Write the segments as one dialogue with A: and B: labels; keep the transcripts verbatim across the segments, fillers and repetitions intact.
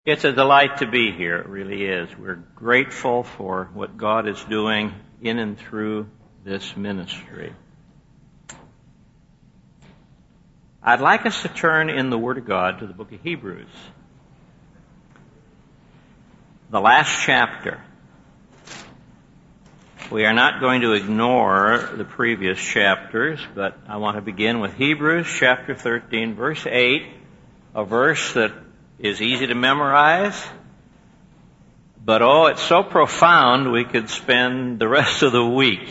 A: It's a delight to be here. It really is. We're grateful for what God is doing in and through this ministry. I'd like us to turn in the Word of God to the book of Hebrews. The last chapter. We are not going to ignore the previous chapters, but I want to begin with Hebrews chapter thirteen, verse eight, a verse that is easy to memorize, but oh, it's so profound we could spend the rest of the week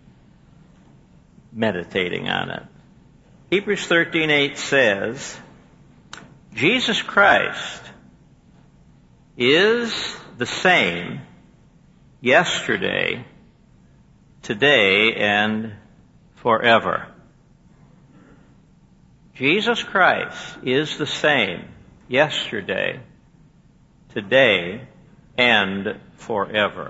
A: meditating on it. Hebrews thirteen eight says, Jesus Christ is the same yesterday, today, and forever. Jesus Christ is the same yesterday, today, and forever.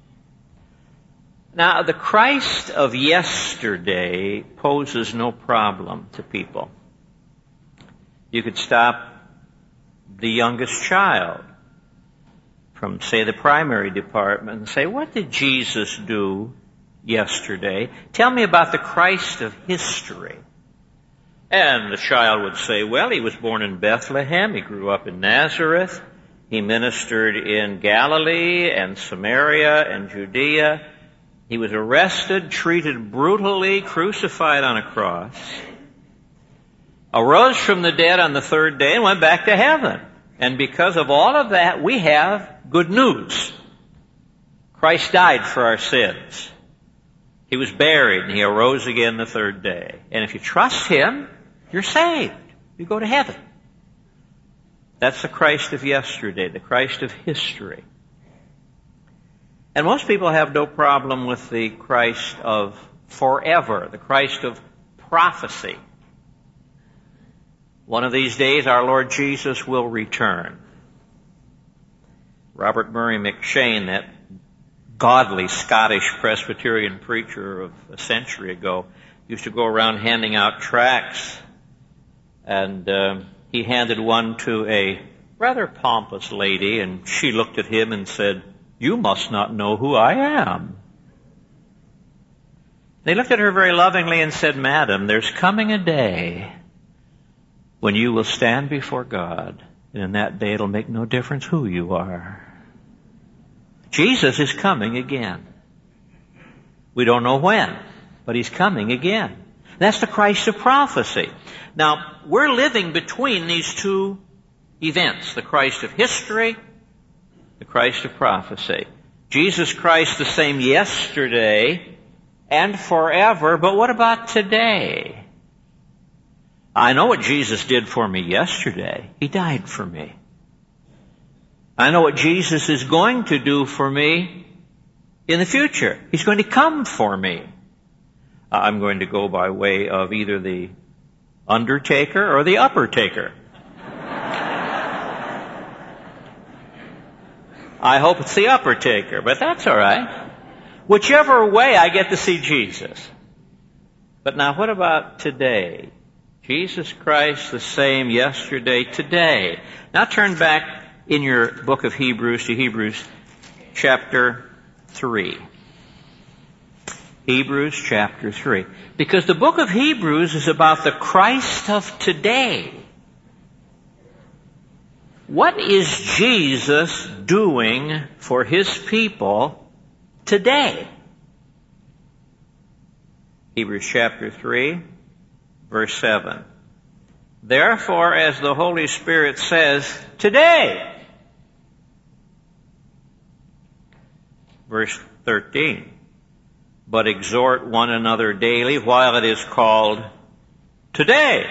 A: Now, the Christ of yesterday poses no problem to people. You could stop the youngest child from, say, the primary department and say, what did Jesus do yesterday? Tell me about the Christ of history. And the child would say, well, he was born in Bethlehem, he grew up in Nazareth, he ministered in Galilee and Samaria and Judea, he was arrested, treated brutally, crucified on a cross, arose from the dead on the third day and went back to heaven. And because of all of that, we have good news. Christ died for our sins. He was buried and he arose again the third day. And if you trust him, you're saved. You go to heaven. That's the Christ of yesterday, the Christ of history. And most people have no problem with the Christ of forever, the Christ of prophecy. One of these days, our Lord Jesus will return. Robert Murray McCheyne, that godly Scottish Presbyterian preacher of a century ago, used to go around handing out tracts. And uh, he handed one to a rather pompous lady, and she looked at him and said, "You must not know who I am." They looked at her very lovingly and said, "Madam, there's coming a day when you will stand before God, and in that day it'll make no difference who you are. Jesus is coming again. We don't know when, but he's coming again." That's the Christ of prophecy. Now, we're living between these two events, the Christ of history, the Christ of prophecy. Jesus Christ the same yesterday and forever, but what about today? I know what Jesus did for me yesterday. He died for me. I know what Jesus is going to do for me in the future. He's going to come for me. I'm going to go by way of either the undertaker or the upper taker. I hope it's the upper taker, but that's all right. Whichever way, I get to see Jesus. But now what about today? Jesus Christ the same yesterday, today. Now turn back in your book of Hebrews to Hebrews chapter three. Hebrews chapter three. Because the book of Hebrews is about the Christ of today. What is Jesus doing for his people today? Hebrews chapter three, verse seven. Therefore, as the Holy Spirit says, today. Verse thirteen. But exhort one another daily while it is called today.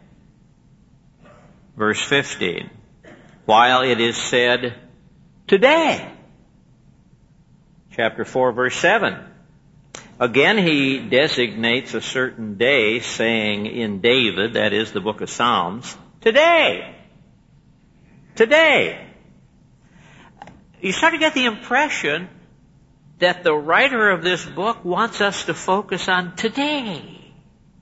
A: Verse fifteen. While it is said today. Chapter four, verse seven. Again, he designates a certain day, saying in David, that is the book of Psalms, today. Today. You start to get the impression that the writer of this book wants us to focus on today.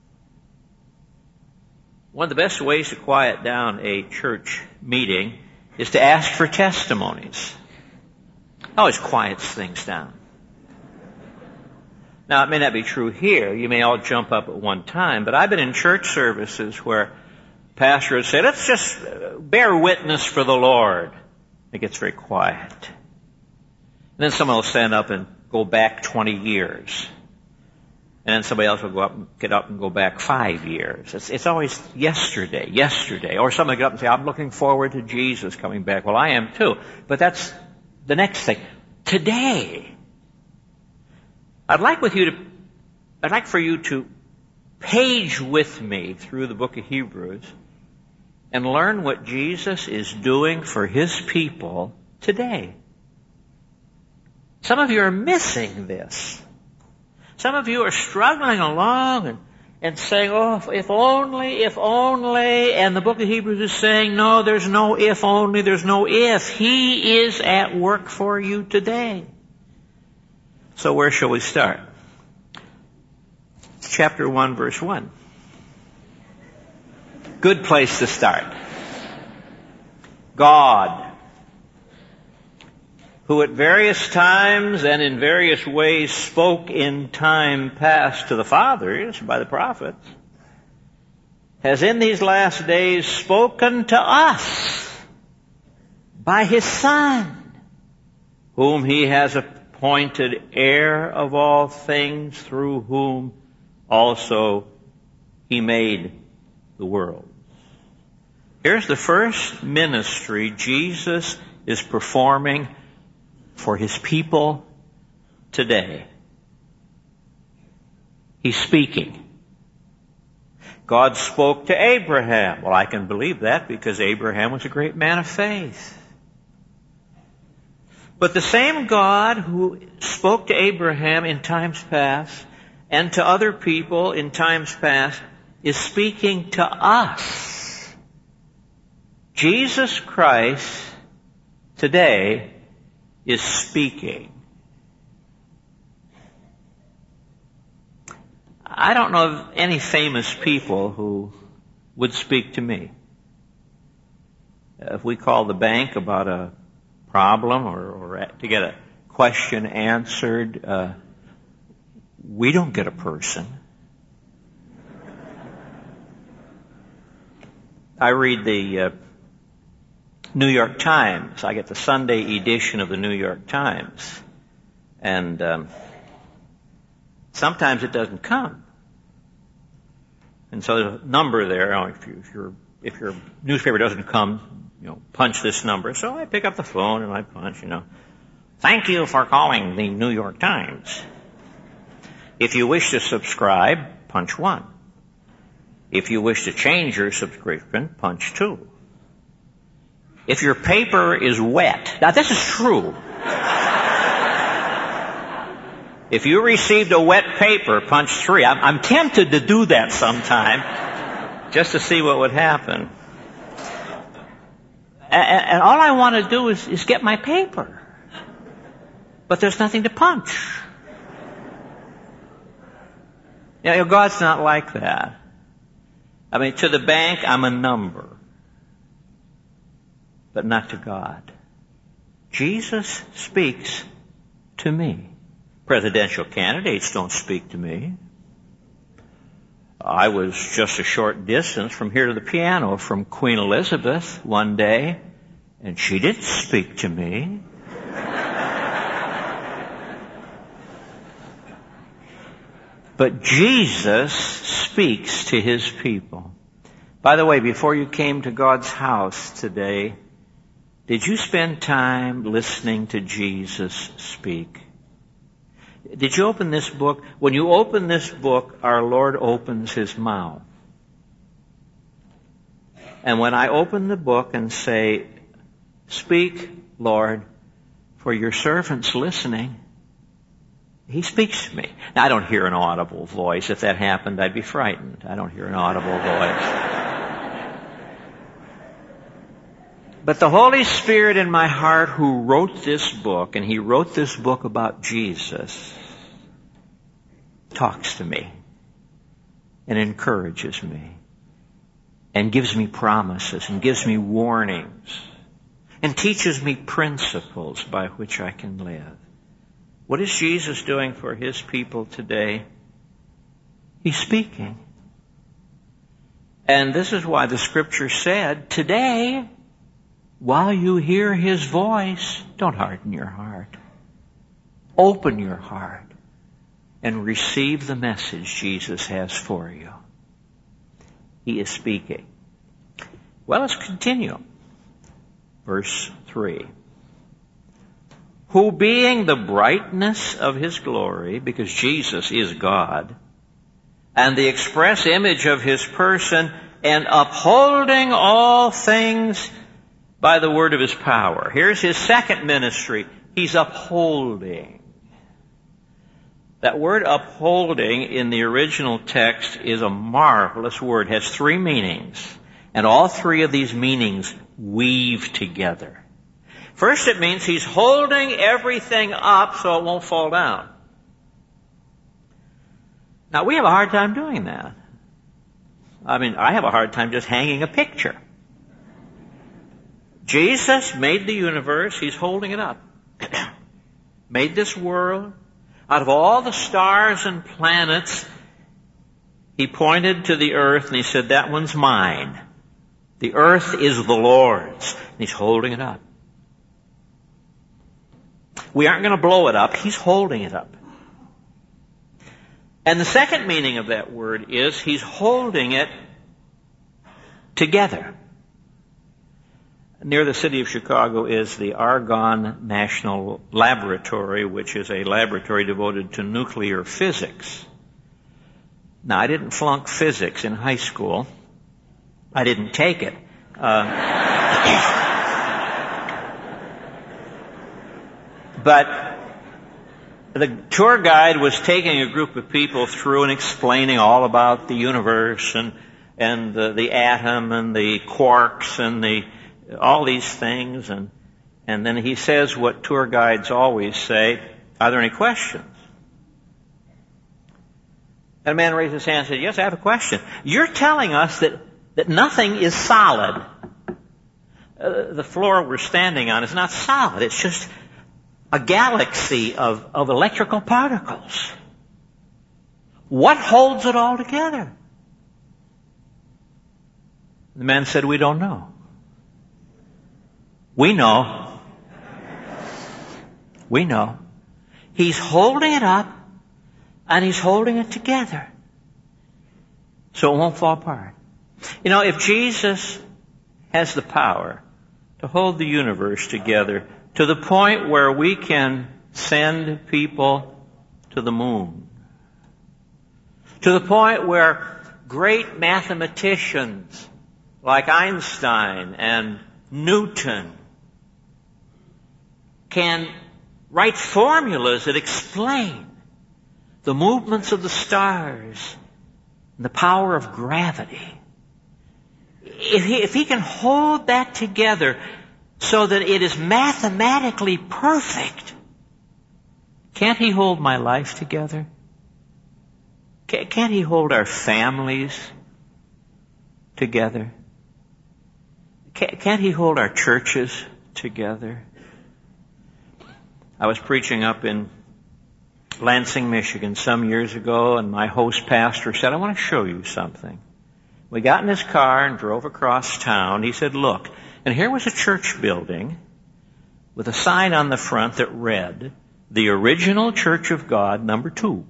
A: One of the best ways to quiet down a church meeting is to ask for testimonies. Always quiets things down. Now, it may not be true here. You may all jump up at one time, but I've been in church services where pastor would say, let's just bear witness for the Lord. It gets very quiet. And then someone will stand up and go back twenty years. And then somebody else will go up and get up and go back five years. It's, it's always yesterday, yesterday. Or somebody will get up and say, I'm looking forward to Jesus coming back. Well, I am too. But that's the next thing. Today. I'd like with you to, I'd like for you to page with me through the book of Hebrews and learn what Jesus is doing for His people today. Some of you are missing this. Some of you are struggling along and, and saying, oh, if only, if only, and the book of Hebrews is saying, no, there's no if only, there's no if. He is at work for you today. So where shall we start? Chapter one, verse one. Good place to start. God, who at various times and in various ways spoke in time past to the fathers by the prophets, has in these last days spoken to us by His Son, whom He has appointed heir of all things, through whom also He made the world. Here's the first ministry Jesus is performing for His people today. He's speaking. God spoke to Abraham. Well, I can believe that because Abraham was a great man of faith. But the same God who spoke to Abraham in times past and to other people in times past is speaking to us. Jesus Christ today is speaking. I don't know of any famous people who would speak to me. If we call the bank about a problem or, or to get a question answered, uh, we don't get a person. I read the uh, New York Times. I get the Sunday edition of the New York Times. And um, sometimes it doesn't come. And so there's a number there. Oh, if, you, if, your, if your newspaper doesn't come, you know, punch this number. So I pick up the phone and I punch, you know. Thank you for calling the New York Times. If you wish to subscribe, punch one. If you wish to change your subscription, punch two. If your paper is wet, now this is true. If you received a wet paper, punch three. I'm, I'm tempted to do that sometime just to see what would happen. And, and all I want to do is, is get my paper. But there's nothing to punch. You know, God's not like that. I mean, to the bank, I'm a number. But not to God. Jesus speaks to me. Presidential candidates don't speak to me. I was just a short distance from here to the piano from Queen Elizabeth one day, and she didn't speak to me. But Jesus speaks to His people. By the way, before you came to God's house today, did you spend time listening to Jesus speak? Did you open this book? When you open this book, our Lord opens His mouth. And when I open the book and say, speak, Lord, for your servant's listening, He speaks to me. Now, I don't hear an audible voice. If that happened, I'd be frightened. I don't hear an audible voice. But the Holy Spirit in my heart who wrote this book, and He wrote this book about Jesus, talks to me and encourages me and gives me promises and gives me warnings. and teaches me principles by which I can live. What is Jesus doing for his people today? He's speaking. And this is why the Scripture said, today, while you hear his voice, don't harden your heart. Open your heart and receive the message Jesus has for you. He is speaking. Well, let's continue. Verse three. Who being the brightness of his glory, because Jesus is God, and the express image of his person, and upholding all things by the word of his power. Here's his second ministry. He's upholding. That word upholding in the original text is a marvelous word. It has three meanings. And all three of these meanings weave together. First, it means he's holding everything up so it won't fall down. Now, we have a hard time doing that. I mean, I have a hard time just hanging a picture. Jesus made the universe. He's holding it up. Made this world. Out of all the stars and planets, he pointed to the earth and he said, that one's mine. The earth is the Lord's. And he's holding it up. We aren't going to blow it up. He's holding it up. And the second meaning of that word is he's holding it together. Near the city of Chicago is the Argonne National Laboratory, which is a laboratory devoted to nuclear physics. Now, I didn't flunk physics in high school. I didn't take it. Uh, but the tour guide was taking a group of people through and explaining all about the universe and, and the, the atom and the quarks and the all these things, and and then he says what tour guides always say, are there any questions? And a man raised his hand and said, yes, I have a question. You're telling us that, that nothing is solid. Uh, the floor we're standing on is not solid. It's just a galaxy of, of electrical particles. What holds it all together? The man said, we don't know. We know. We know. He's holding it up, and he's holding it together so it won't fall apart. You know, if Jesus has the power to hold the universe together to the point where we can send people to the moon, to the point where great mathematicians like Einstein and Newton can write formulas that explain the movements of the stars and the power of gravity. If he, if he can hold that together so that it is mathematically perfect, can't he hold my life together? Can't he hold our families together? Can't he hold our churches together? I was preaching up in Lansing, Michigan some years ago, and my host pastor said, I want to show you something. We got in his car and drove across town. He said, look, and here was a church building with a sign on the front that read, The Original Church of God, number two.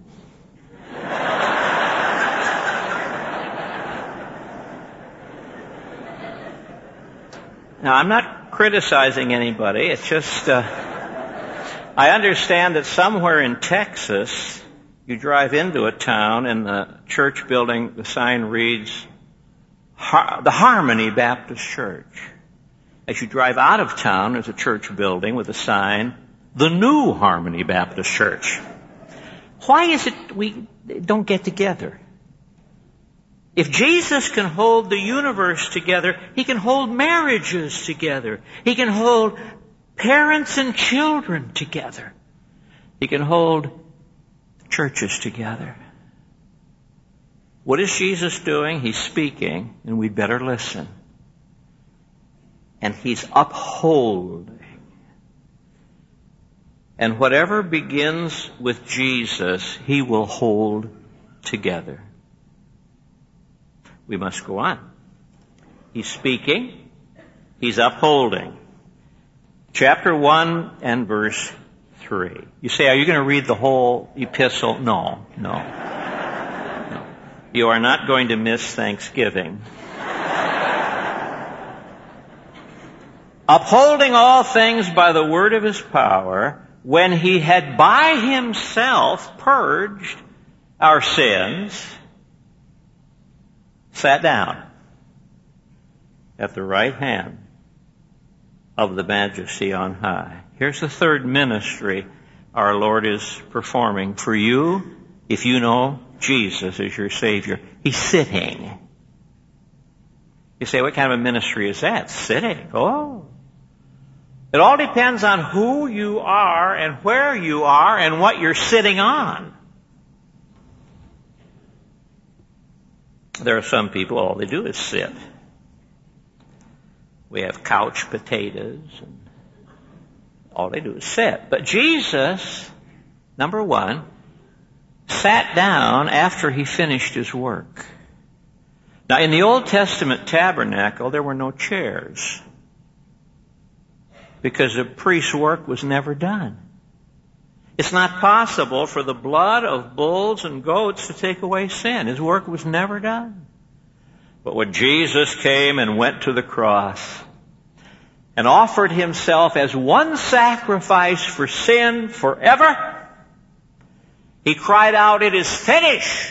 A: Now, I'm not criticizing anybody. It's just, uh, I understand that somewhere in Texas, you drive into a town and the church building, the sign reads, Har- the Harmony Baptist Church. As you drive out of town, there's a church building with a sign, the New Harmony Baptist Church. Why is it we don't get together? If Jesus can hold the universe together, he can hold marriages together. He can hold parents and children together. He can hold churches together. What is Jesus doing? He's speaking, and we'd better listen. and He's upholding. And whatever begins with Jesus, He will hold together. We must go on. He's speaking. He's upholding. Chapter one and verse three. You say, are you going to read the whole epistle? No, no. no. You are not going to miss Thanksgiving. Upholding all things by the word of His power, when He had by Himself purged our sins, sat down at the right hand of the Majesty on high. Here's the third ministry our Lord is performing for you. If you know Jesus as your Savior, He's sitting. You say, what kind of a ministry is that? Sitting. Oh. It all depends on who you are and where you are and what you're sitting on. There are some people, all they do is sit. We have couch potatoes, and all they do is sit. But Jesus, number one, sat down after He finished His work. Now, in the Old Testament tabernacle, there were no chairs, because the priest's work was never done. It's not possible for the blood of bulls and goats to take away sin. His work was never done. But when Jesus came and went to the cross and offered Himself as one sacrifice for sin forever, He cried out, "It is finished!"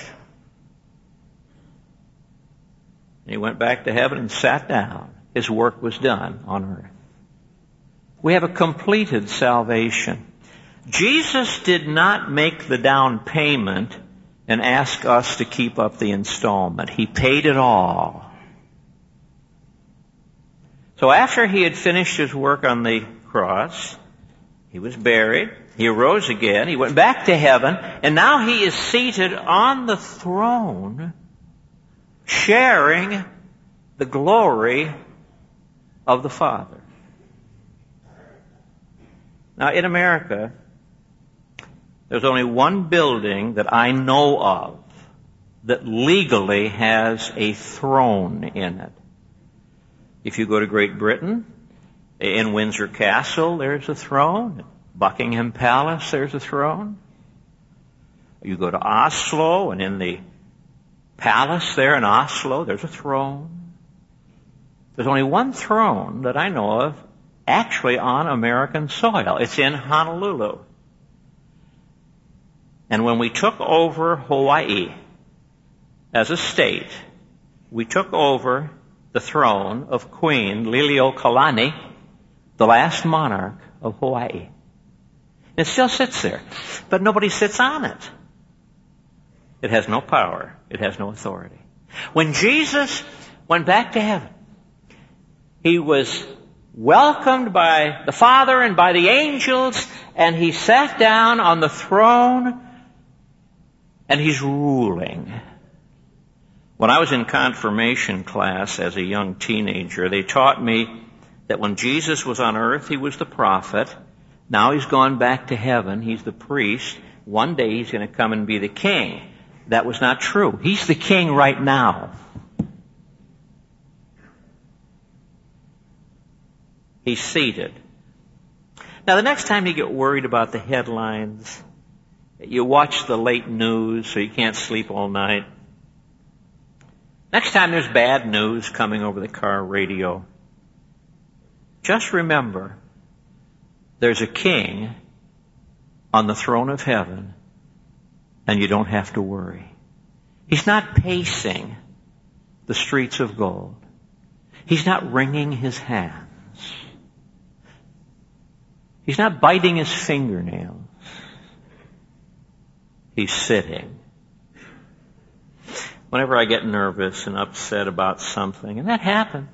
A: And He went back to heaven and sat down. His work was done on earth. We have a completed salvation. Jesus did not make the down payment and ask us to keep up the installment. He paid it all. So after He had finished His work on the cross, He was buried, He arose again, He went back to heaven, and now He is seated on the throne, sharing the glory of the Father. Now, in America, there's only one building that I know of that legally has a throne in it. If you go to Great Britain, in Windsor Castle, there's a throne. Buckingham Palace, there's a throne. You go to Oslo, and in the palace there in Oslo, there's a throne. There's only one throne that I know of actually on American soil. It's in Honolulu. And when we took over Hawaii as a state, we took over the throne of Queen Liliuokalani, the last monarch of Hawaii. It still sits there, but nobody sits on it. It has no power. It has no authority. When Jesus went back to heaven, He was welcomed by the Father and by the angels, and He sat down on the throne, and He's ruling. When I was in confirmation class as a young teenager, they taught me that when Jesus was on earth, He was the prophet. Now He's gone back to heaven. He's the priest. One day He's going to come and be the king. That was not true. He's the king right now. He's seated. Now, the next time you get worried about the headlines, you watch the late news so you can't sleep all night. Next time there's bad news coming over the car radio, just remember, there's a king on the throne of heaven, and you don't have to worry. He's not pacing the streets of gold. He's not wringing His hands. He's not biting His fingernails. He's sitting. Whenever I get nervous and upset about something, and that happens,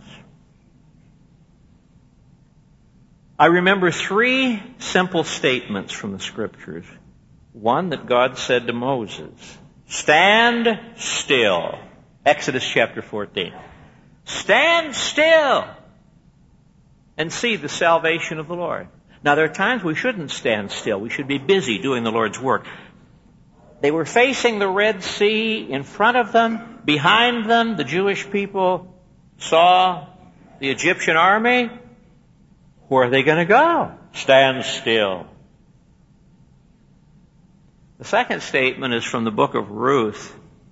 A: I remember three simple statements from the Scriptures. One that God said to Moses, "Stand still." Exodus chapter fourteen. Stand still and see the salvation of the Lord. Now, there are times we shouldn't stand still. We should be busy doing the Lord's work. They were facing the Red Sea in front of them. Behind them, the Jewish people saw the Egyptian army. Where are they going to go? Stand still. The second statement is from the book of Ruth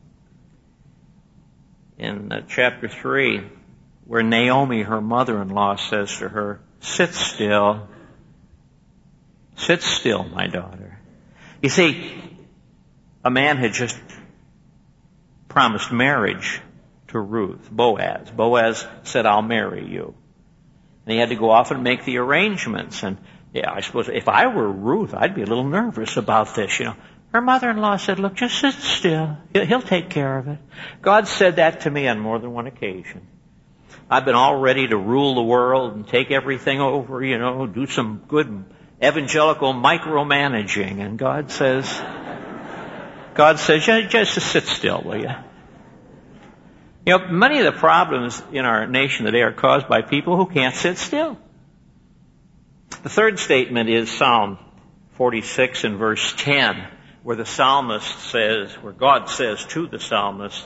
A: in uh, chapter three, where Naomi, her mother-in-law, says to her, "Sit still. Sit still, my daughter." You see, a man had just promised marriage to Ruth, Boaz. Boaz said, "I'll marry you." And he had to go off and make the arrangements. And yeah, I suppose if I were Ruth, I'd be a little nervous about this, you know. Her mother-in-law said, "Look, just sit still. He'll take care of it." God said that to me on more than one occasion. I've been all ready to rule the world and take everything over, you know, do some good evangelical micromanaging. And God says, God says, just, just sit still, will you? You know, many of the problems in our nation today are caused by people who can't sit still. The third statement is Psalm forty-six and verse ten, where the psalmist says, where God says to the psalmist,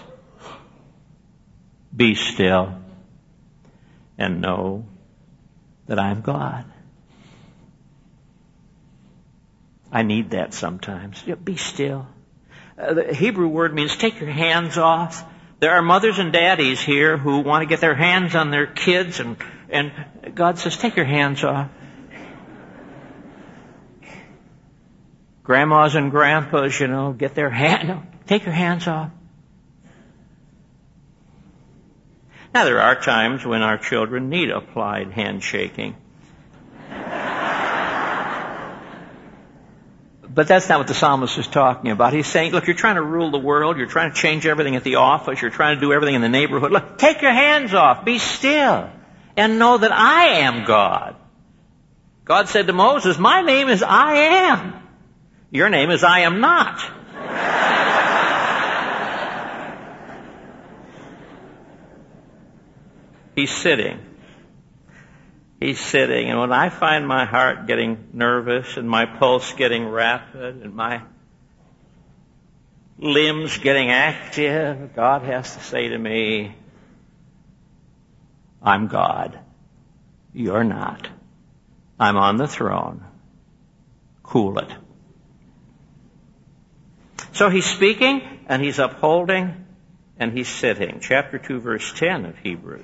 A: "Be still and know that I am God." I need that sometimes. Yeah, be still. Uh, the Hebrew word means take your hands off. There are mothers and daddies here who want to get their hands on their kids, and, and God says, take your hands off. Grandmas and grandpas, you know, get their hand, no, take your hands off. Now, there are times when our children need applied handshaking. But that's not what the psalmist is talking about. He's saying, look, you're trying to rule the world. You're trying to change everything at the office. You're trying to do everything in the neighborhood. Look, take your hands off. Be still and know that I am God. God said to Moses, my name is I am. Your name is I am not. He's sitting. He's sitting, and when I find my heart getting nervous and my pulse getting rapid and my limbs getting active, God has to say to me, I'm God. You're not. I'm on the throne. Cool it. So he's speaking, and he's upholding, and he's sitting. Chapter two, verse ten of Hebrews.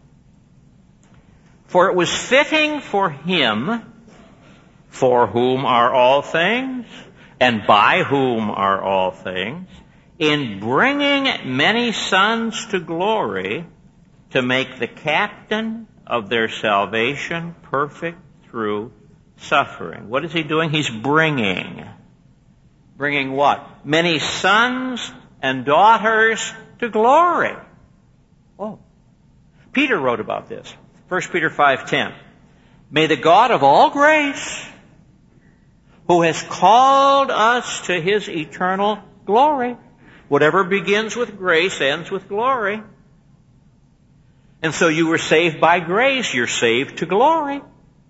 A: For it was fitting for him, for whom are all things, and by whom are all things, in bringing many sons to glory, to make the captain of their salvation perfect through suffering. What is he doing? He's bringing. Bringing what? Many sons and daughters to glory. Oh. Peter wrote about this. First Peter five ten. May the God of all grace, who has called us to his eternal glory. Whatever begins with grace ends with glory. And so you were saved by grace. You're saved to glory.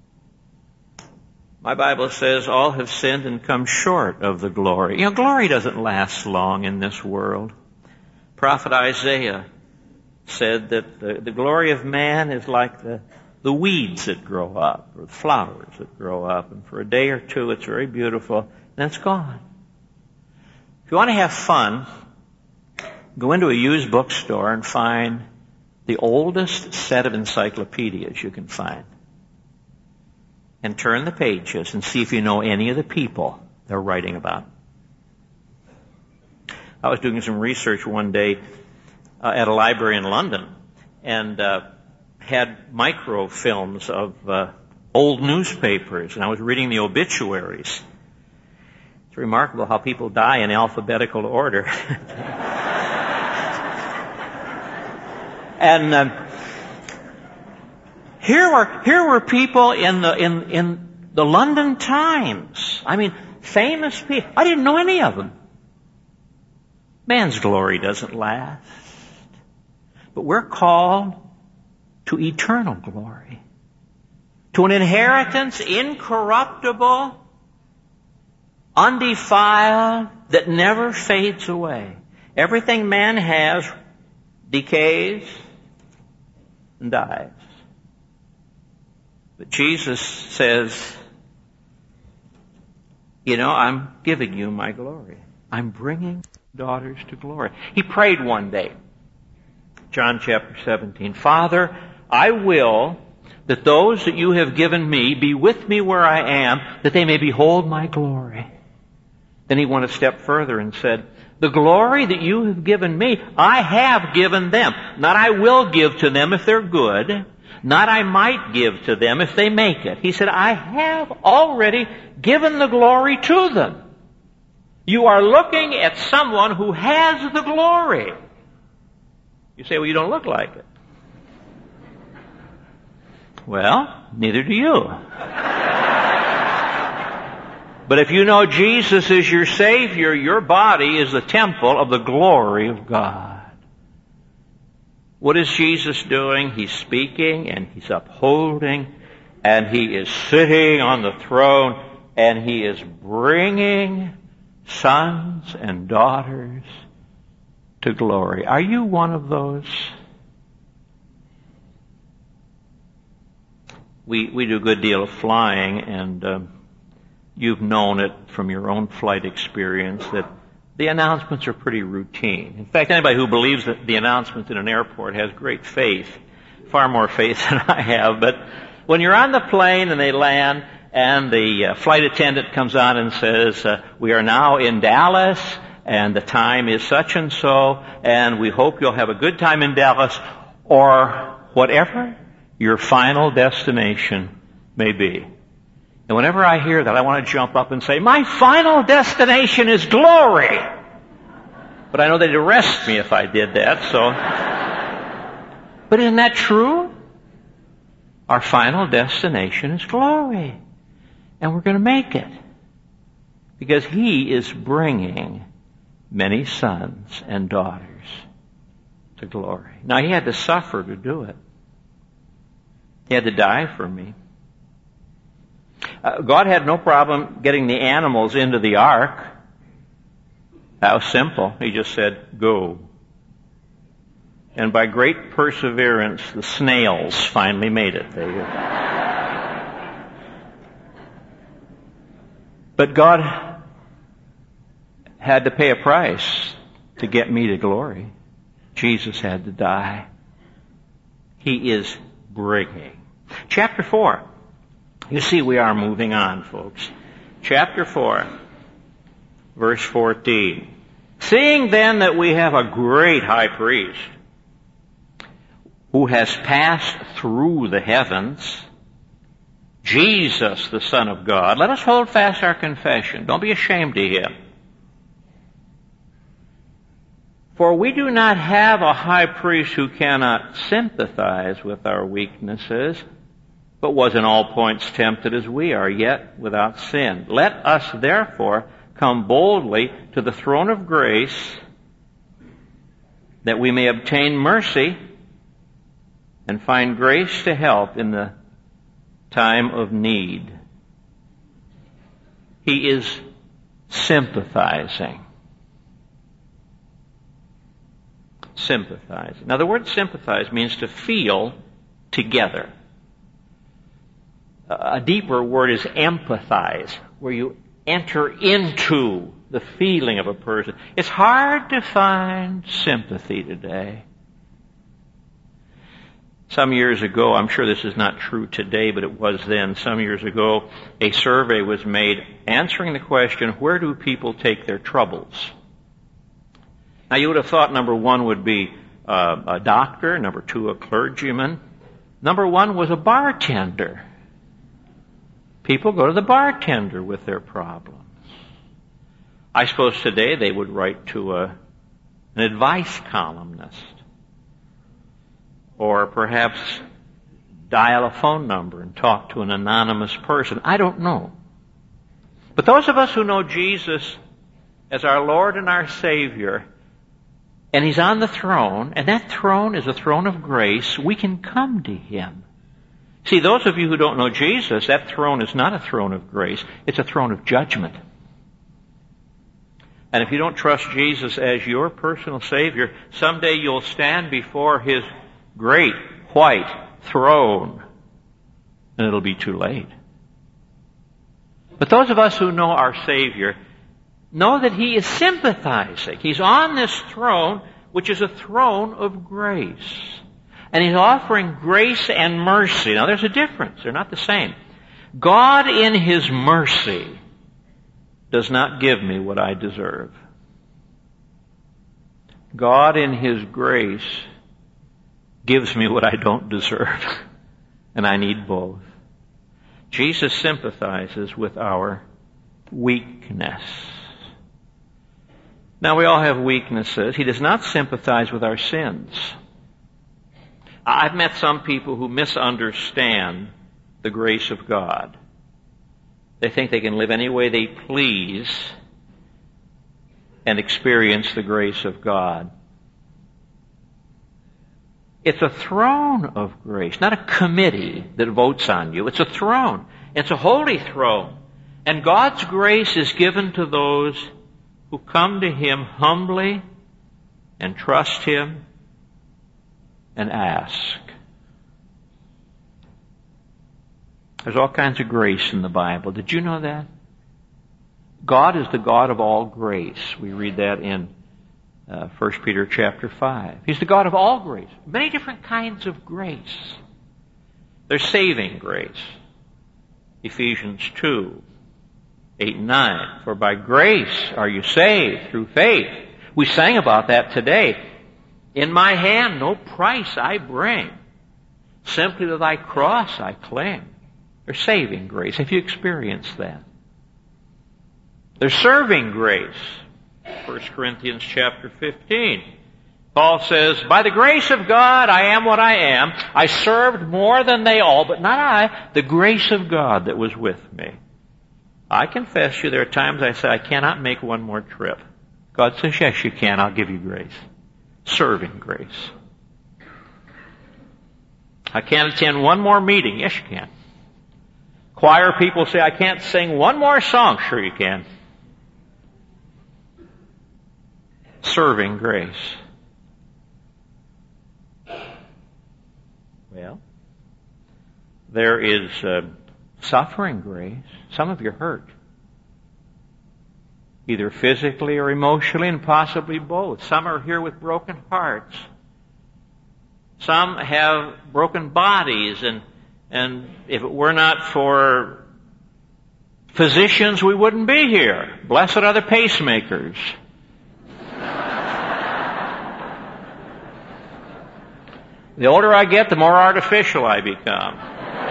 A: My Bible says all have sinned and come short of the glory. You know, glory doesn't last long in this world. Prophet Isaiah said that the, the glory of man is like the, the weeds that grow up, or the flowers that grow up, and for a day or two it's very beautiful, then it's gone. If you want to have fun, go into a used bookstore and find the oldest set of encyclopedias you can find. And turn the pages and see if you know any of the people they're writing about. I was doing some research one day Uh, at a library in London, and uh, had microfilms of uh, old newspapers, and I was reading the obituaries. It's remarkable how people die in alphabetical order. And um, here were here were people in the in in the London Times. I mean, famous people. I didn't know any of them. Man's glory doesn't last. But we're called to eternal glory. to an inheritance incorruptible, undefiled, that never fades away. Everything man has decays and dies. But Jesus says, you know, I'm giving you my glory. I'm bringing daughters to glory. He prayed one day, John chapter seventeen, Father, I will that those that you have given me be with me where I am, that they may behold my glory. Then he went a step further and said, the glory that you have given me, I have given them. Not I will give to them if they're good. Not I might give to them if they make it. He said, I have already given the glory to them. You are looking at someone who has the glory. You say, well, you don't look like it. Well, neither do you. But if you know Jesus is your Savior, your body is the temple of the glory of God. What is Jesus doing? He's speaking and He's upholding and He is sitting on the throne and He is bringing sons and daughters to glory. Are you one of those? We we do a good deal of flying, and uh, you've known it from your own flight experience that the announcements are pretty routine. In fact, anybody who believes that the announcements in an airport has great faith, far more faith than I have. But when you're on the plane and they land, and the uh, flight attendant comes on and says, uh, we are now in Dallas, and the time is such and so, and we hope you'll have a good time in Dallas, or whatever your final destination may be. And whenever I hear that, I want to jump up and say, my final destination is glory. But I know they'd arrest me if I did that, so. But isn't that true? Our final destination is glory. And we're going to make it. Because He is bringing many sons and daughters to glory. Now, He had to suffer to do it. He had to die for me. Uh, God had no problem getting the animals into the ark. That was simple. He just said, go. And by great perseverance, the snails finally made it. There you go. But God had to pay a price to get me to glory. Jesus had to die. He is bringing. Chapter four. You see, we are moving on, folks. Chapter four, verse fourteen. Seeing then that we have a great high priest who has passed through the heavens, Jesus, the Son of God, let us hold fast our confession. Don't be ashamed of Him. For we do not have a high priest who cannot sympathize with our weaknesses, but was in all points tempted as we are, yet without sin. Let us therefore come boldly to the throne of grace, that we may obtain mercy and find grace to help in the time of need. He is sympathizing. Sympathizing. Now, the word sympathize means to feel together. A deeper word is empathize, where you enter into the feeling of a person. It's hard to find sympathy today. Some years ago, I'm sure this is not true today, but it was then, some years ago, a survey was made answering the question, where do people take their troubles? Now, you would have thought number one would be uh, a doctor, number two, a clergyman. Number one was a bartender. People go to the bartender with their problems. I suppose today they would write to a, an advice columnist. Or perhaps dial a phone number and talk to an anonymous person. I don't know. But those of us who know Jesus as our Lord and our Savior, and He's on the throne, and that throne is a throne of grace, we can come to Him. See, those of you who don't know Jesus, that throne is not a throne of grace. It's a throne of judgment. And if you don't trust Jesus as your personal Savior, someday you'll stand before His great white throne, and it'll be too late. But those of us who know our Savior know that He is sympathizing. He's on this throne, which is a throne of grace. And He's offering grace and mercy. Now there's a difference. They're not the same. God in His mercy does not give me what I deserve. God in His grace gives me what I don't deserve. And I need both. Jesus sympathizes with our weakness. Now we all have weaknesses. He does not sympathize with our sins. I've met some people who misunderstand the grace of God. They think they can live any way they please and experience the grace of God. It's a throne of grace, not a committee that votes on you. It's a throne. It's a holy throne. And God's grace is given to those who come to Him humbly and trust Him and ask. There's all kinds of grace in the Bible. Did you know that? God is the God of all grace. We read that in uh, First Peter chapter five. He's the God of all grace. Many different kinds of grace. There's saving grace. Ephesians two, eight and nine. For by grace are you saved through faith. We sang about that today. In my hand no price I bring. Simply to thy cross I cling. There's saving grace. Have you experienced that? There's serving grace. First Corinthians chapter fifteen. Paul says, by the grace of God I am what I am. I served more than they all, but not I, the grace of God that was with me. I confess to you, there are times I say, I cannot make one more trip. God says, yes, you can. I'll give you grace. Serving grace. I can't attend one more meeting. Yes, you can. Choir people say, I can't sing one more song. Sure you can. Serving grace. Well, there is uh, suffering grace. Some of you hurt. Either physically or emotionally, and possibly both. Some are here with broken hearts. Some have broken bodies, and and if it were not for physicians, we wouldn't be here. Blessed are the pacemakers. The older I get, the more artificial I become.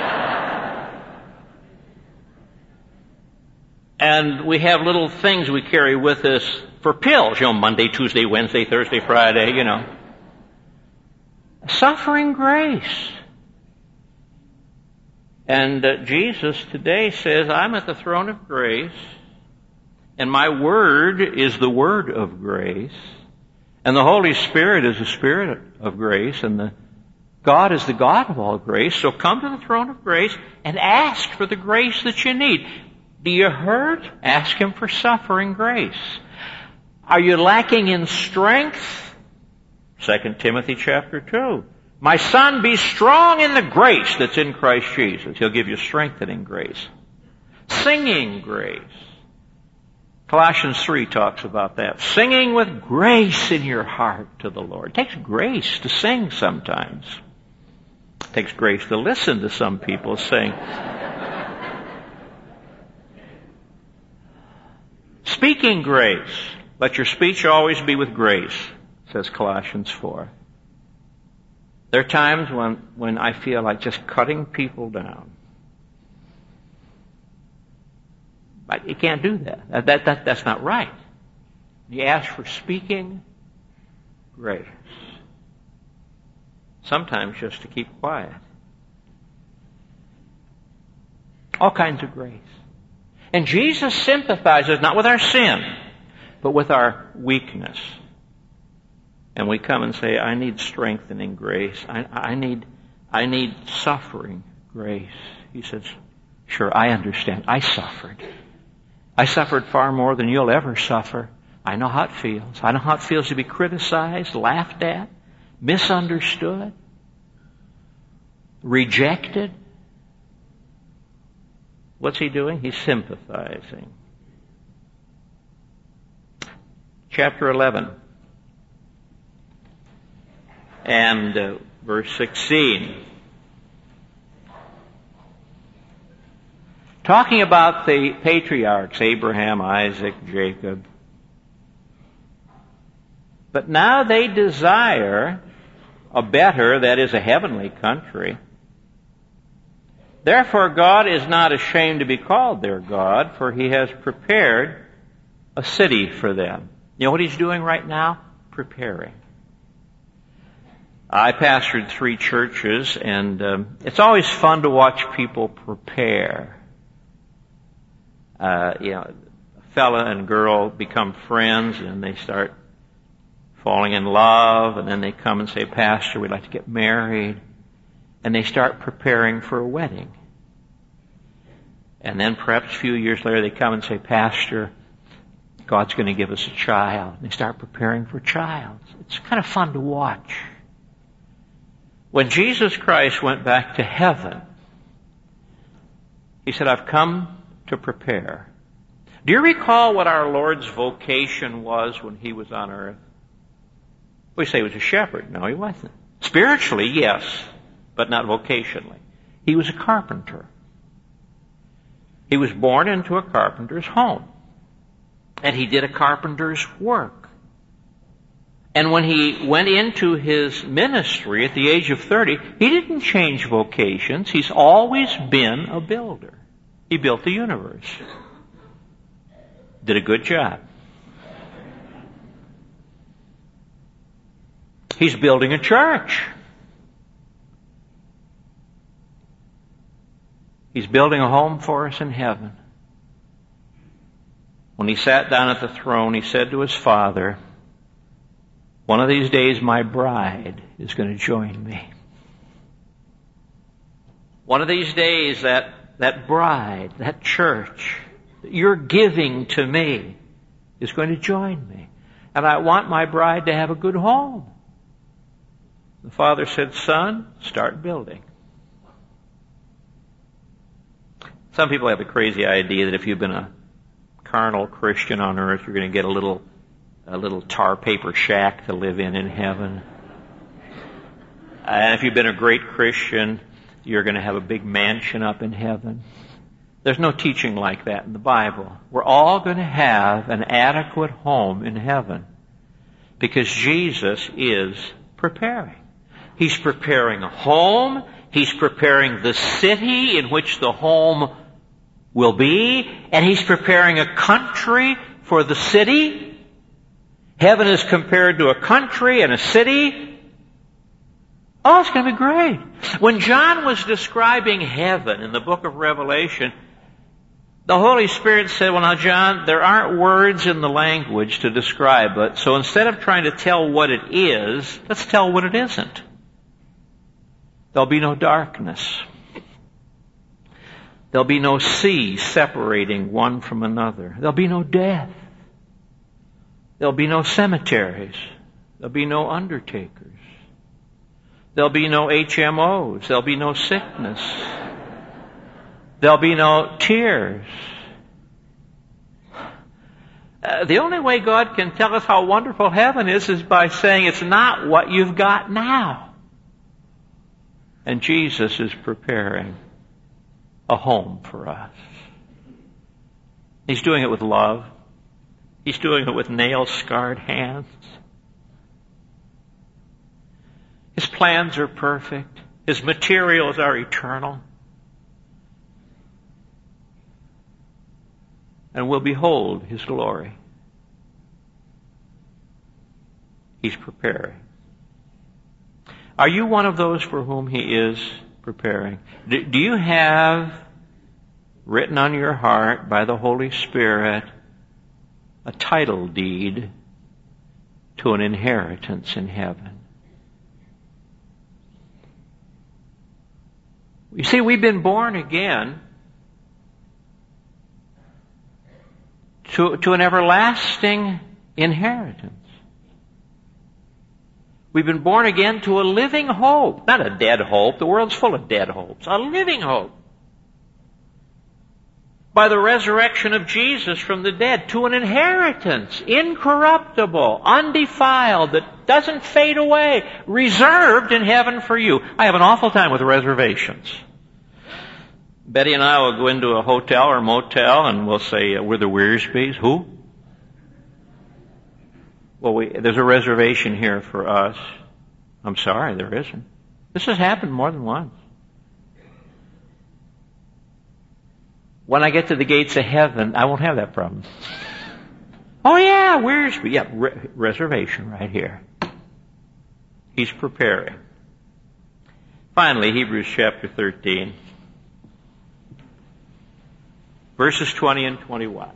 A: And we have little things we carry with us for pills, you know, Monday, Tuesday, Wednesday, Thursday, Friday, you know. Suffering grace. And uh, Jesus today says, I'm at the throne of grace, and my word is the word of grace, and the Holy Spirit is the Spirit of grace, and the God is the God of all grace. So come to the throne of grace and ask for the grace that you need. Do you hurt? Ask Him for suffering grace. Are you lacking in strength? Second Timothy chapter two. My son, be strong in the grace that's in Christ Jesus. He'll give you strengthening grace. Singing grace. Colossians three talks about that. Singing with grace in your heart to the Lord. It takes grace to sing sometimes. It takes grace to listen to some people sing. Speaking grace. Let your speech always be with grace, says Colossians four. There are times when, when I feel like just cutting people down. But you can't do that. That, that, that. That's not right. You ask for speaking grace. Sometimes just to keep quiet. All kinds of grace. And Jesus sympathizes not with our sin, but with our weakness. And we come and say, I need strengthening grace. I, I need, I need suffering grace. He says, sure, I understand. I suffered. I suffered far more than you'll ever suffer. I know how it feels. I know how it feels to be criticized, laughed at, misunderstood, rejected. What's he doing? He's sympathizing. Chapter eleven and uh, verse sixteen. Talking about the patriarchs, Abraham, Isaac, Jacob. But now they desire a better, that is a heavenly country. Therefore God is not ashamed to be called their God, for he has prepared a city for them. You know what he's doing right now? Preparing. I pastored three churches, and um, it's always fun to watch people prepare. Uh, you know, a fella and girl become friends, and they start falling in love, and then they come and say, Pastor, we'd like to get married. And they start preparing for a wedding. And then perhaps a few years later they come and say, Pastor, God's going to give us a child. And they start preparing for a child. It's kind of fun to watch. When Jesus Christ went back to heaven, he said, I've come to prepare. Do you recall what our Lord's vocation was when he was on earth? We say he was a shepherd. No, he wasn't. Spiritually, yes, but not vocationally. He was a carpenter. He was born into a carpenter's home. And he did a carpenter's work. And when he went into his ministry at the age of thirty, he didn't change vocations. He's always been a builder. He built the universe. Did a good job. He's building a church. He's building a home for us in heaven. When he sat down at the throne, he said to his Father, one of these days my bride is going to join me. One of these days that, that bride, that church that you're giving to me is going to join me. And I want my bride to have a good home. The Father said, Son, start building. Some people have the crazy idea that if you've been a carnal Christian on earth, you're going to get a little a little tar paper shack to live in in heaven. And if you've been a great Christian, you're going to have a big mansion up in heaven. There's no teaching like that in the Bible. We're all going to have an adequate home in heaven because Jesus is preparing. He's preparing a home. He's preparing the city in which the home will be. And He's preparing a country for the city. Heaven is compared to a country and a city. Oh, it's going to be great. When John was describing heaven in the book of Revelation, the Holy Spirit said, well, now, John, there aren't words in the language to describe it. So instead of trying to tell what it is, let's tell what it isn't. There'll be no darkness. There'll be no sea separating one from another. There'll be no death. There'll be no cemeteries. There'll be no undertakers. There'll be no H M Os. There'll be no sickness. There'll be no tears. Uh, the only way God can tell us how wonderful heaven is is by saying it's not what you've got now. And Jesus is preparing a home for us. He's doing it with love. He's doing it with nail-scarred hands. His plans are perfect. His materials are eternal. And we'll behold His glory. He's preparing. Are you one of those for whom He is preparing? Do, do you have written on your heart by the Holy Spirit a title deed to an inheritance in heaven? You see, we've been born again to, to an everlasting inheritance. We've been born again to a living hope, not a dead hope. The world's full of dead hopes. A living hope. By the resurrection of Jesus from the dead, to an inheritance, incorruptible, undefiled, that doesn't fade away, reserved in heaven for you. I have an awful time with reservations. Betty and I will go into a hotel or motel and we'll say, uh, we're the Wearsbys. Who? Well, we, there's a reservation here for us. I'm sorry, there isn't. This has happened more than once. When I get to the gates of heaven, I won't have that problem. Oh yeah, Wearsby. Yeah, re- reservation right here. He's preparing. Finally, Hebrews chapter thirteen. Verses twenty and twenty-one.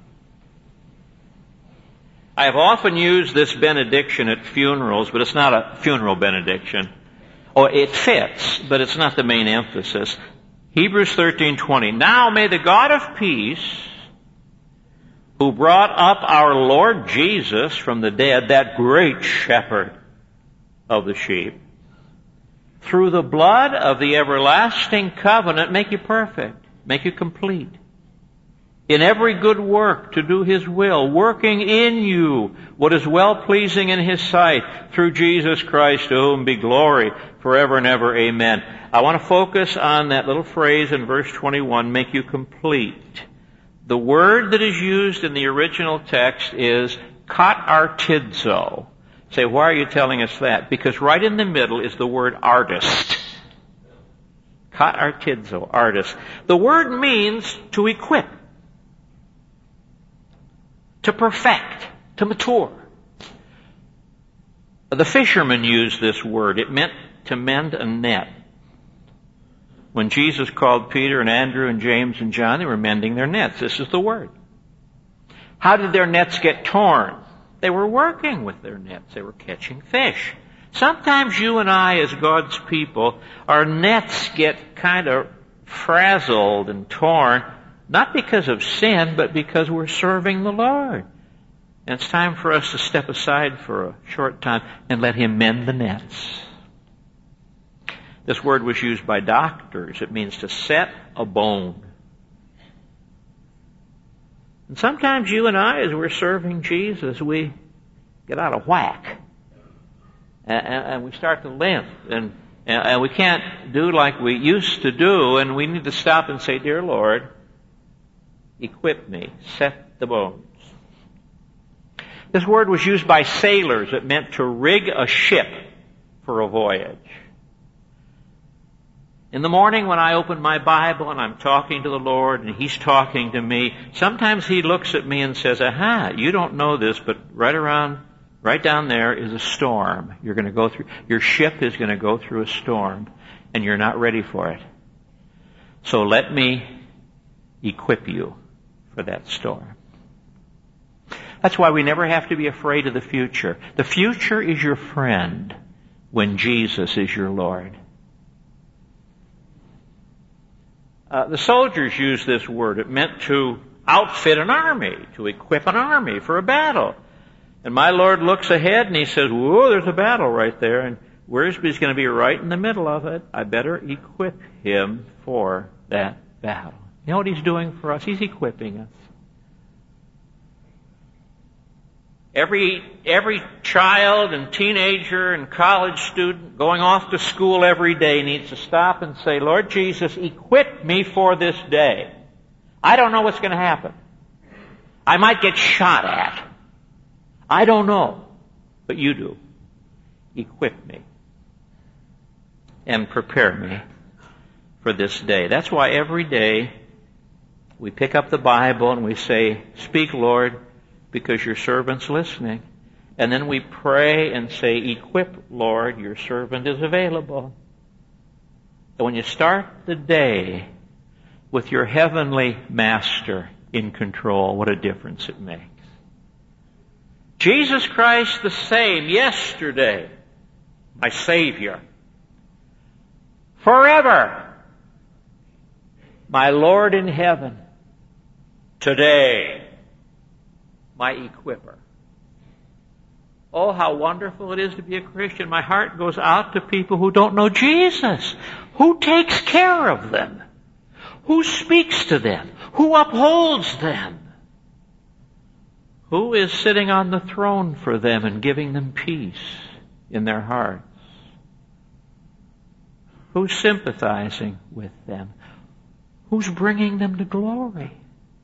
A: I have often used this benediction at funerals, but it's not a funeral benediction. Oh, it fits, but it's not the main emphasis. Hebrews thirteen twenty. Now may the God of peace, who brought up our Lord Jesus from the dead, that great shepherd of the sheep, through the blood of the everlasting covenant, make you perfect, make you complete, in every good work to do His will, working in you what is well-pleasing in His sight, through Jesus Christ, to whom be glory forever and ever. Amen. I want to focus on that little phrase in verse twenty-one, make you complete. The word that is used in the original text is katartizo. Say, why are you telling us that? Because right in the middle is the word artist. Katartizo, artist. The word means to equip, to perfect, to mature. The fishermen used this word. It meant to mend a net. When Jesus called Peter and Andrew and James and John, they were mending their nets. This is the word. How did their nets get torn? They were working with their nets. They were catching fish. Sometimes you and I, as God's people, our nets get kind of frazzled and torn, not because of sin, but because we're serving the Lord. And it's time for us to step aside for a short time and let Him mend the nets. This word was used by doctors. It means to set a bone. And sometimes you and I, as we're serving Jesus, we get out of whack. And, and we start to limp. And, and we can't do like we used to do. And we need to stop and say, Dear Lord, equip me. Set the bones. This word was used by sailors. It meant to rig a ship for a voyage. In the morning when I open my Bible and I'm talking to the Lord and He's talking to me, sometimes He looks at me and says, aha, you don't know this, but right around, right down there is a storm. You're going to go through, your ship is going to go through a storm and you're not ready for it. So let me equip you for that storm. That's why we never have to be afraid of the future. The future is your friend when Jesus is your Lord. Uh, the soldiers used this word. It meant to outfit an army, to equip an army for a battle. And my Lord looks ahead and He says, whoa, there's a battle right there, and Wearsby's going to be right in the middle of it. I better equip him for that battle. You know what He's doing for us? He's equipping us. Every, every child and teenager and college student going off to school every day needs to stop and say, Lord Jesus, equip me for this day. I don't know what's going to happen. I might get shot at. I don't know. But you do. Equip me. And prepare me for this day. That's why every day we pick up the Bible and we say, speak, Lord, because your servant's listening. And then we pray and say, equip, Lord, your servant is available. And when you start the day with your heavenly Master in control, what a difference it makes. Jesus Christ the same yesterday, my Savior. Forever. my Lord in heaven, today, my equipper. Oh, how wonderful it is to be a Christian. My heart goes out to people who don't know Jesus. Who takes care of them? Who speaks to them? Who upholds them? Who is sitting on the throne for them and giving them peace in their hearts? Who's sympathizing with them? Who's bringing them to glory?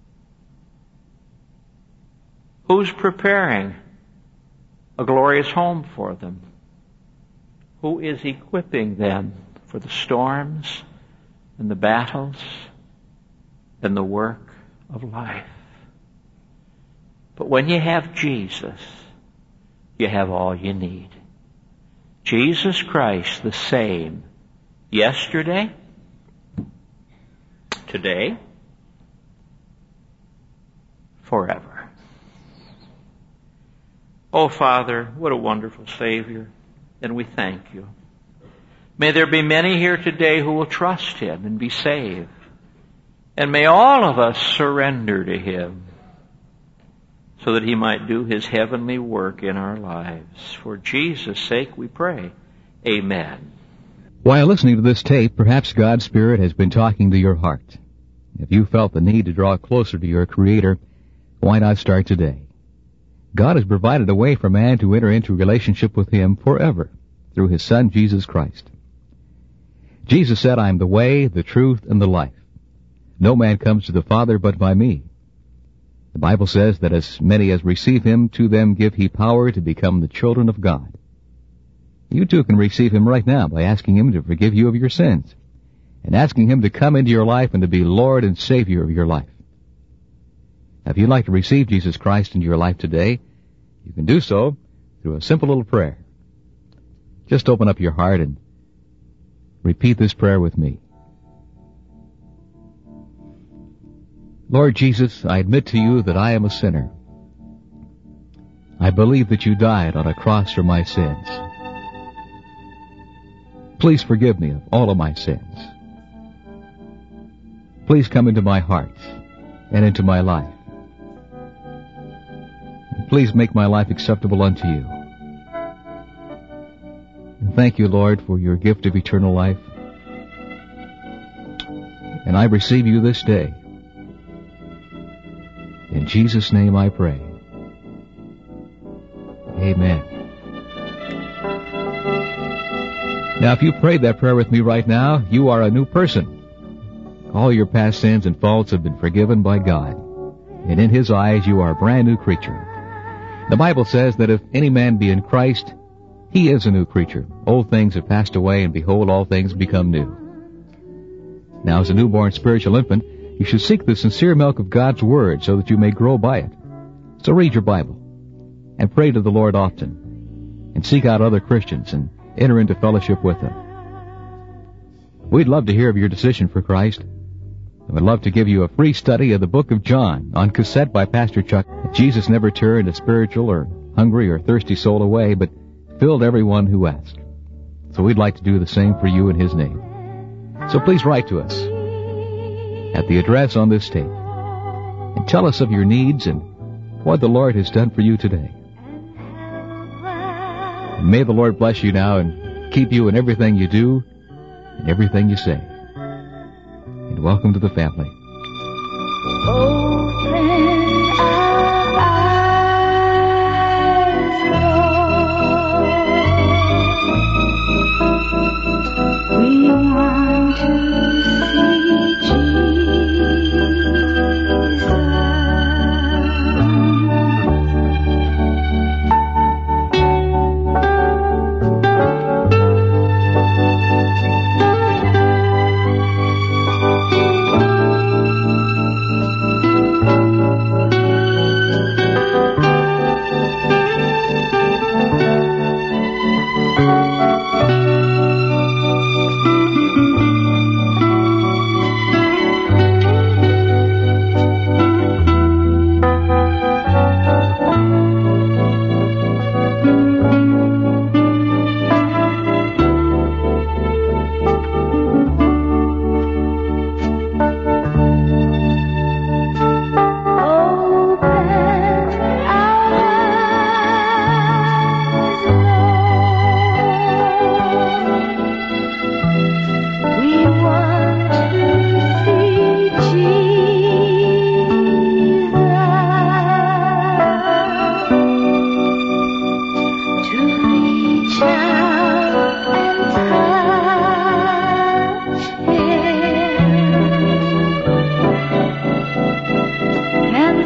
A: Who's preparing a glorious home for them? Who is equipping them for the storms and the battles and the work of life? But when you have Jesus, you have all you need. Jesus Christ, the same yesterday, today, forever. Oh, Father, what a wonderful Savior, and we thank you. May there be many here today who will trust Him and be saved. And may all of us surrender to Him so that He might do His heavenly work in our lives. For Jesus' sake we pray. Amen.
B: While listening to this tape, perhaps God's Spirit has been talking to your heart. If you felt the need to draw closer to your Creator, why not start today? God has provided a way for man to enter into a relationship with Him forever through His Son, Jesus Christ. Jesus said, I am the way, the truth, and the life. No man comes to the Father but by me. The Bible says that as many as receive Him, to them give He power to become the children of God. You too can receive Him right now by asking Him to forgive you of your sins and asking Him to come into your life and to be Lord and Savior of your life. Now, if you'd like to receive Jesus Christ into your life today, you can do so through a simple little prayer. Just open up your heart and repeat this prayer with me. Lord Jesus, I admit to you that I am a sinner. I believe that you died on a cross for my sins. Please forgive me of all of my sins. Please come into my heart and into my life. And please make my life acceptable unto you. And thank you, Lord, for your gift of eternal life. And I receive you this day. In Jesus' name I pray. Amen. Now, if you prayed that prayer with me right now, you are a new person. All your past sins and faults have been forgiven by God. And in His eyes, you are a brand new creature. The Bible says that if any man be in Christ, he is a new creature. Old things have passed away, and behold, all things become new. Now, as a newborn spiritual infant, you should seek the sincere milk of God's Word so that you may grow by it. So read your Bible, and pray to the Lord often, and seek out other Christians, and enter into fellowship with them. We'd love to hear of your decision for Christ, and we'd love to give you a free study of the book of John on cassette by Pastor Chuck. Jesus never turned a spiritual or hungry or thirsty soul away, but filled everyone who asked. So we'd like to do the same for you in His name. So please write to us at the address on this tape and tell us of your needs and what the Lord has done for you today. And may the Lord bless you now and keep you in everything you do and everything you say. And welcome to the family.
C: Open our eyes, Lord. We want to see Jesus.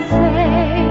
C: say